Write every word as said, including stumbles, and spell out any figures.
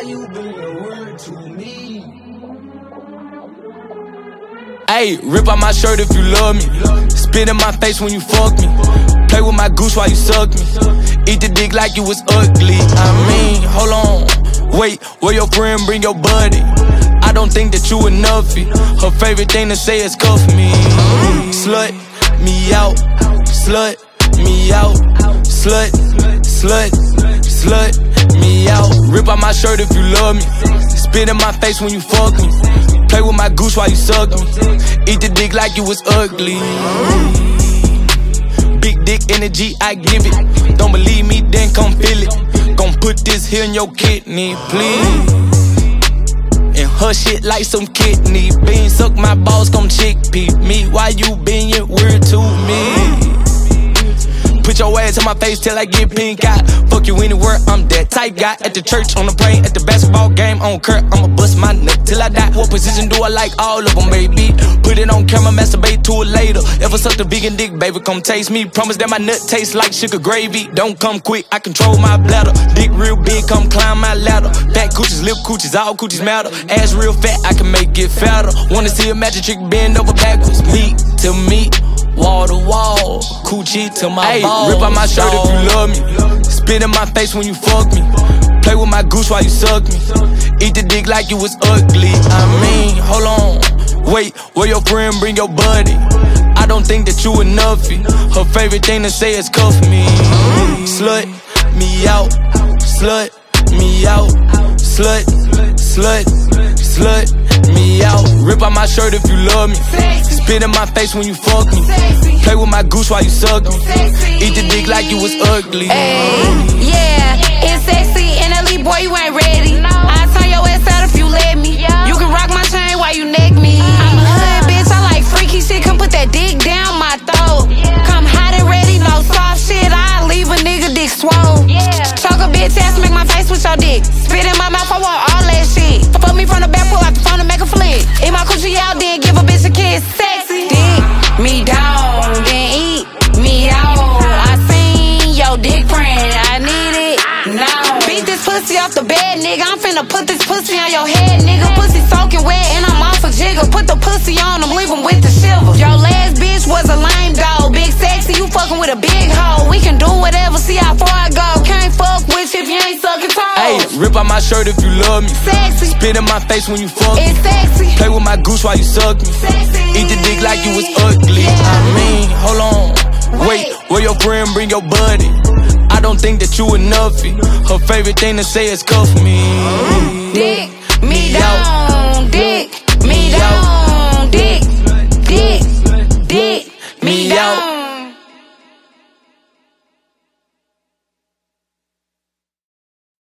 you bring your word to me? Ayy, rip out my shirt if you love me. Spit in my face when you fuck me. Play with my goose while you suck me. Eat the dick like you was ugly. I mean, hold on. Wait, where your friend bring your buddy? I don't think that you enoughy. Her favorite thing to say is cuff me. Slut me out. Slut me out. Slut, slut, slut me out. Rip out my shirt if you love me. Spit in my face when you fuck me. Play with my goose while you suck me. Eat the dick like you was ugly. Big dick energy, I give it. Don't believe me, then come feel it. Gon' put this here in your kidney, please. And her shit like some kidney beans. Suck my balls, come chickpea me. Why you being weird to me? Put your ass in my face till I get pink eye. Fuck you anywhere, I'm that type guy. At the church, on the plane, at the basketball game, on court, I'ma bust my nut till I die. What position do I like? All of them, baby. Put it on camera, masturbate to it later. Ever sucked a vegan dick, baby, come taste me. Promise that my nut tastes like sugar gravy. Don't come quick, I control my bladder. Dick real big, come climb my ladder. Fat coochies, lip coochies, all coochies matter. Ass real fat, I can make it fatter. Wanna see a magic trick bend over backwards. Meat to meat. Wall to wall, coochie to my Ay, balls. Rip out my shirt if you love me. Spit in my face when you fuck me. Play with my goose while you suck me. Eat the dick like you was ugly. I mean, hold on. Wait, where your friend bring your buddy? I don't think that you enoughy. Her favorite thing to say is cuff me. Slut me out. Slut me out. Slut, slut, slut me out. Rip out my shirt if you love me. Spit in my face when you fuck me. Play with my goose while you suck me. Eat the dick like you was ugly. Ay, yeah, it's sexy and elite, boy, you ain't ready. I'll turn your ass out if you let me. You can rock my chain while you neck me. I'm a hood bitch, I like freaky shit. Come put that dick down my throat. Come hot and ready, no soft shit. I'll leave a nigga dick swole. Choke a bitch ass, make my face with your dick. Spit in my mouth, I want all that shit. Fuck me from the back, pull out the phone and make a flick. Eat my coochie out, then give a bitch a kiss. Sexy. Dick me down, then eat me out. I seen your dick print, I need it now. Beat this pussy off the bed, nigga. I'm finna put this pussy on your head, nigga. Pussy soaking wet and I'm off a jigger. Put the pussy on him, leave him with the shiver. Your last bitch was a lame dog. Big sexy, you fucking with a big hoe. We can do whatever, see how far I go. Can't fuck with you if you ain't sucking toes. Ayy, rip out my shirt if you love me. Sexy. Spit in my face when you fuck me. It's sexy. Play with my goose while you suck me. Sexy. Eat the dick like you was ugly. Yeah. I mean, hold on. Wait, where your friend bring your buddy? I don't think that you enoughy. Her favorite thing to say is cuff me. Dick me down, dick me down, dick, dick, dick me down.